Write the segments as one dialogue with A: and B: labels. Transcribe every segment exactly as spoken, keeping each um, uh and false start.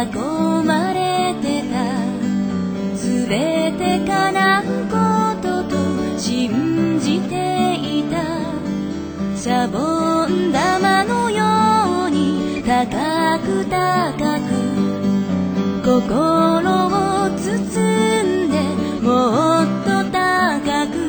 A: 囲まれてた。すべて叶うことと信じていた。シャボン玉のように高く高く心を包んで、もっと高く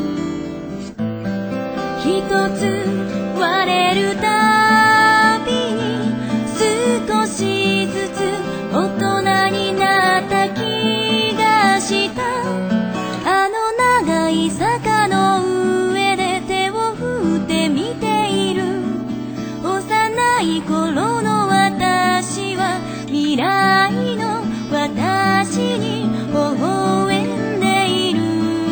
A: 一つ割れるたびに少しずつ大人になった気がした。あの長い坂の上で手を振って見ている幼い頃の私は未来の私に微笑んでいる。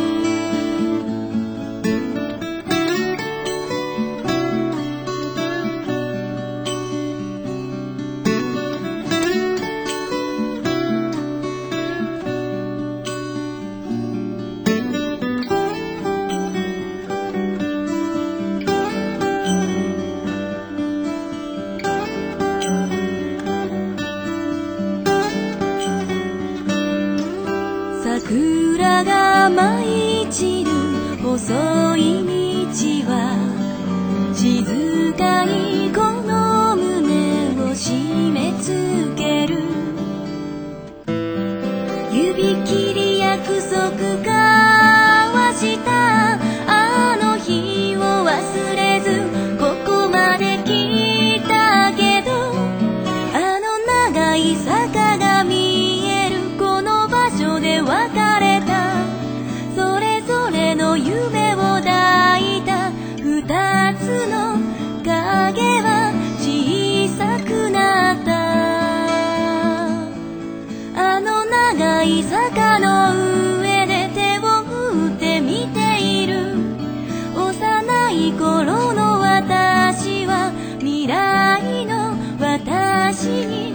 A: 桜が舞い散る細い道は静かにこの胸を締め付ける。指切り約束交わしたあの日を忘れずここまで来たけど、あの長い坂が見えるこの場所で別れた。それぞれの夢を抱いた二つの影は小さくなった。あの長い坂の上で手を振って見ている幼い頃の私は未来の私に